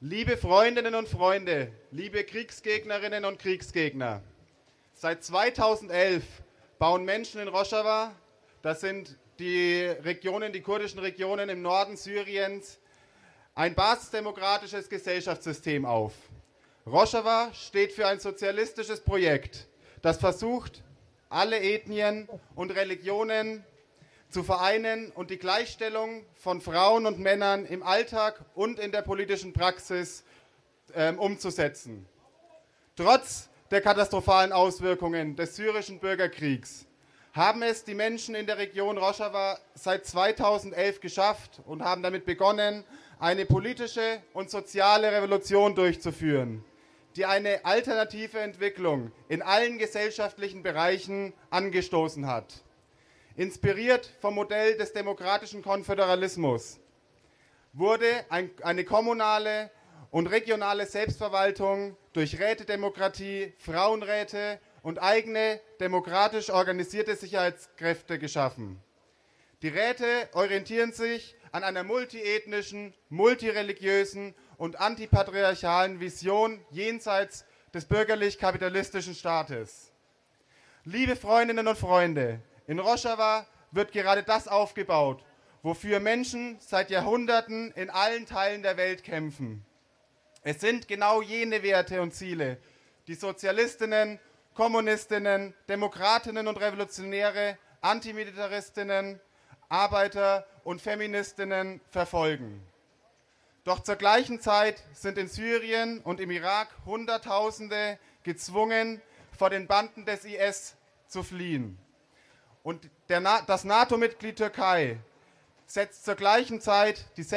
Liebe Freundinnen und Freunde, liebe Kriegsgegnerinnen und Kriegsgegner, seit 2011 bauen Menschen in Rojava, das sind die kurdischen Regionen im Norden Syriens, ein basisdemokratisches Gesellschaftssystem auf. Rojava steht für ein sozialistisches Projekt, das versucht, alle Ethnien und Religionen zu vereinen und die Gleichstellung von Frauen und Männern im Alltag und in der politischen Praxis umzusetzen. Trotz der katastrophalen Auswirkungen des syrischen Bürgerkriegs haben es die Menschen in der Region Rojava seit 2011 geschafft und haben damit begonnen, eine politische und soziale Revolution durchzuführen, die eine alternative Entwicklung in allen gesellschaftlichen Bereichen angestoßen hat. Inspiriert vom Modell des demokratischen Konföderalismus wurde eine kommunale und regionale Selbstverwaltung durch Rätedemokratie, Frauenräte und eigene demokratisch organisierte Sicherheitskräfte geschaffen. Die Räte orientieren sich an einer multiethnischen, multireligiösen und antipatriarchalen Vision jenseits des bürgerlich-kapitalistischen Staates. Liebe Freundinnen und Freunde, in Rojava wird gerade das aufgebaut, wofür Menschen seit Jahrhunderten in allen Teilen der Welt kämpfen. Es sind genau jene Werte und Ziele, die Sozialistinnen, Kommunistinnen, Demokratinnen und Revolutionäre, Antimilitaristinnen, Arbeiter und Feministinnen verfolgen. Doch zur gleichen Zeit sind in Syrien und im Irak Hunderttausende gezwungen, vor den Banden des IS zu fliehen. Und das NATO-Mitglied Türkei setzt zur gleichen Zeit die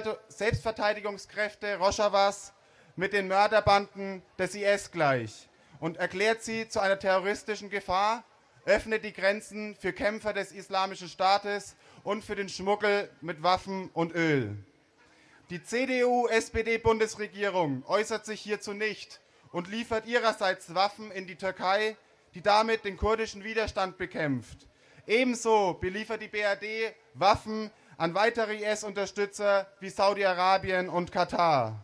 Selbstverteidigungskräfte Rojavas mit den Mörderbanden des IS gleich und erklärt sie zu einer terroristischen Gefahr, öffnet die Grenzen für Kämpfer des Islamischen Staates und für den Schmuggel mit Waffen und Öl. Die CDU-SPD-Bundesregierung äußert sich hierzu nicht und liefert ihrerseits Waffen in die Türkei, die damit den kurdischen Widerstand bekämpft. Ebenso beliefert die BRD Waffen an weitere IS-Unterstützer wie Saudi-Arabien und Katar.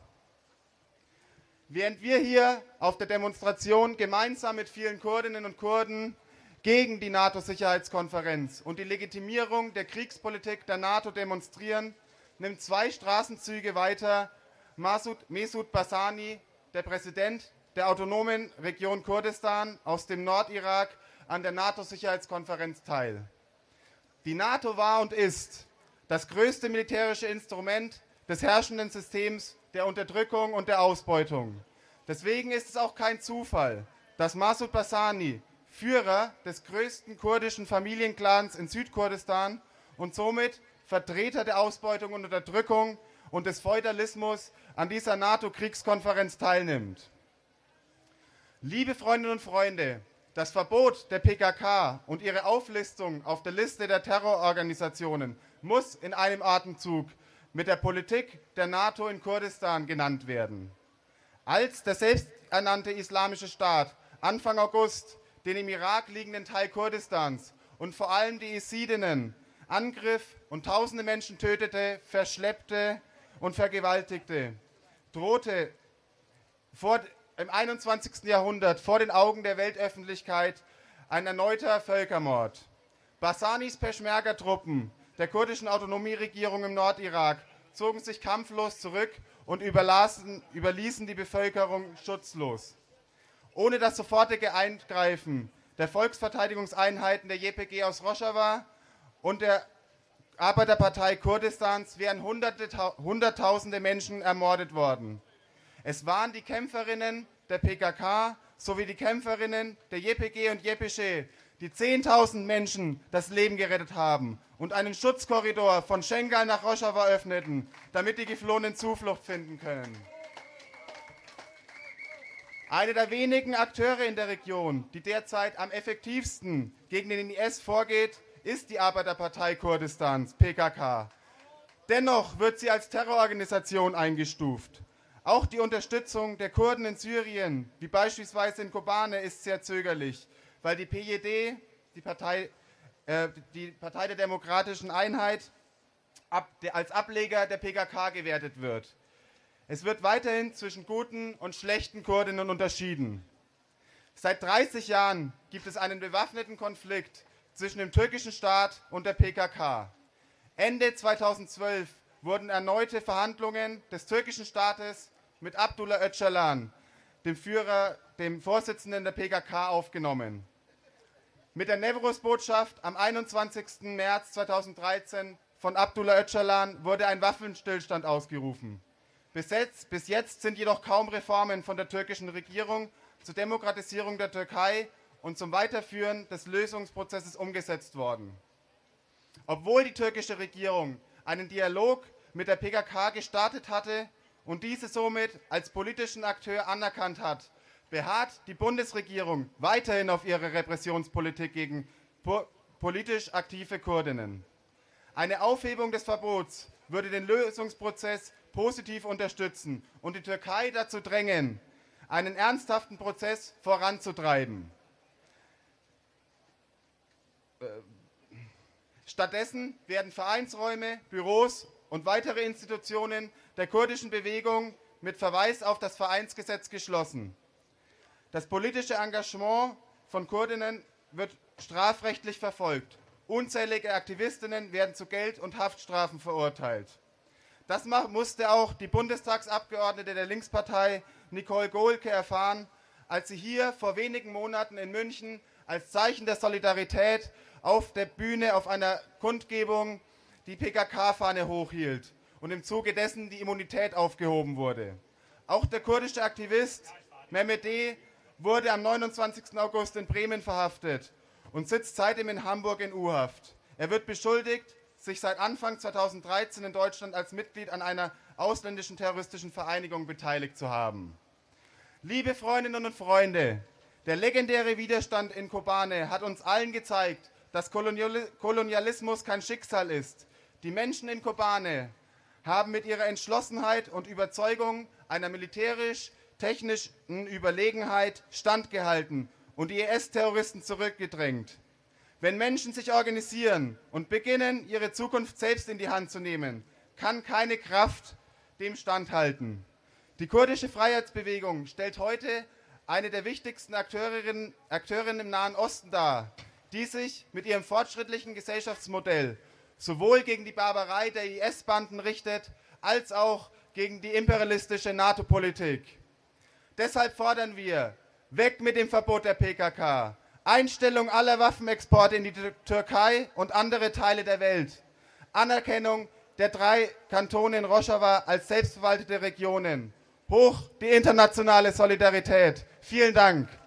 Während wir hier auf der Demonstration gemeinsam mit vielen Kurdinnen und Kurden gegen die NATO-Sicherheitskonferenz und die Legitimierung der Kriegspolitik der NATO demonstrieren, nimmt 2 Straßenzüge weiter Mesut Barzani, der Präsident der autonomen Region Kurdistan aus dem Nordirak, an der NATO-Sicherheitskonferenz teil. Die NATO war und ist das größte militärische Instrument des herrschenden Systems der Unterdrückung und der Ausbeutung. Deswegen ist es auch kein Zufall, dass Mesut Barzani, Führer des größten kurdischen Familienclans in Südkurdistan und somit Vertreter der Ausbeutung und Unterdrückung und des Feudalismus, an dieser NATO-Kriegskonferenz teilnimmt. Liebe Freundinnen und Freunde, das Verbot der PKK und ihre Auflistung auf der Liste der Terrororganisationen muss in einem Atemzug mit der Politik der NATO in Kurdistan genannt werden. Als der selbsternannte Islamische Staat Anfang August den im Irak liegenden Teil Kurdistans und vor allem die Jesidinnen angriff und tausende Menschen tötete, verschleppte und vergewaltigte, drohte im 21. Jahrhundert vor den Augen der Weltöffentlichkeit ein erneuter Völkermord. Barzanis Peschmerga-Truppen der kurdischen Autonomieregierung im Nordirak zogen sich kampflos zurück und überließen die Bevölkerung schutzlos. Ohne das sofortige Eingreifen der Volksverteidigungseinheiten der YPG aus Rojava und der Arbeiterpartei Kurdistans wären Hunderttausende Menschen ermordet worden. Es waren die Kämpferinnen der PKK sowie die Kämpferinnen der YPG und YPG, die 10.000 Menschen das Leben gerettet haben und einen Schutzkorridor von Schengal nach Rojava öffneten, damit die Geflohenen Zuflucht finden können. Eine der wenigen Akteure in der Region, die derzeit am effektivsten gegen den IS vorgeht, ist die Arbeiterpartei Kurdistans, PKK. Dennoch wird sie als Terrororganisation eingestuft. Auch die Unterstützung der Kurden in Syrien, wie beispielsweise in Kobane, ist sehr zögerlich, weil die PJD, die Partei der Demokratischen Einheit, als Ableger der PKK gewertet wird. Es wird weiterhin zwischen guten und schlechten Kurdinnen unterschieden. Seit 30 Jahren gibt es einen bewaffneten Konflikt zwischen dem türkischen Staat und der PKK. Ende 2012 wurden erneute Verhandlungen des türkischen Staates mit Abdullah Öcalan, dem Vorsitzenden der PKK, aufgenommen. Mit der Newroz-Botschaft am 21. März 2013 von Abdullah Öcalan wurde ein Waffenstillstand ausgerufen. Bis jetzt sind jedoch kaum Reformen von der türkischen Regierung zur Demokratisierung der Türkei und zum Weiterführen des Lösungsprozesses umgesetzt worden. Obwohl die türkische Regierung einen Dialog mit der PKK gestartet hatte und diese somit als politischen Akteur anerkannt hat, beharrt die Bundesregierung weiterhin auf ihrer Repressionspolitik gegen politisch aktive Kurdinnen. Eine Aufhebung des Verbots würde den Lösungsprozess positiv unterstützen und die Türkei dazu drängen, einen ernsthaften Prozess voranzutreiben. Stattdessen werden Vereinsräume, Büros und weitere Institutionen der kurdischen Bewegung mit Verweis auf das Vereinsgesetz geschlossen. Das politische Engagement von Kurdinnen wird strafrechtlich verfolgt. Unzählige Aktivistinnen werden zu Geld- und Haftstrafen verurteilt. Das musste auch die Bundestagsabgeordnete der Linkspartei Nicole Gohlke erfahren, als sie hier vor wenigen Monaten in München als Zeichen der Solidarität auf der Bühne auf einer Kundgebung die PKK-Fahne hochhielt und im Zuge dessen die Immunität aufgehoben wurde. Auch der kurdische Aktivist Mehmet D. wurde am 29. August in Bremen verhaftet und sitzt seitdem in Hamburg in U-Haft. Er wird beschuldigt, sich seit Anfang 2013 in Deutschland als Mitglied an einer ausländischen terroristischen Vereinigung beteiligt zu haben. Liebe Freundinnen und Freunde, der legendäre Widerstand in Kobane hat uns allen gezeigt, dass Kolonialismus kein Schicksal ist. Die Menschen in Kobane haben mit ihrer Entschlossenheit und Überzeugung einer militärisch-technischen Überlegenheit standgehalten und die IS-Terroristen zurückgedrängt. Wenn Menschen sich organisieren und beginnen, ihre Zukunft selbst in die Hand zu nehmen, kann keine Kraft dem standhalten. Die kurdische Freiheitsbewegung stellt heute eine der wichtigsten Akteurinnen im Nahen Osten dar, die sich mit ihrem fortschrittlichen Gesellschaftsmodell sowohl gegen die Barbarei der IS-Banden richtet, als auch gegen die imperialistische NATO-Politik. Deshalb fordern wir: Weg mit dem Verbot der PKK, Einstellung aller Waffenexporte in die Türkei und andere Teile der Welt, Anerkennung der 3 Kantone in Rojava als selbstverwaltete Regionen. Hoch die internationale Solidarität. Vielen Dank.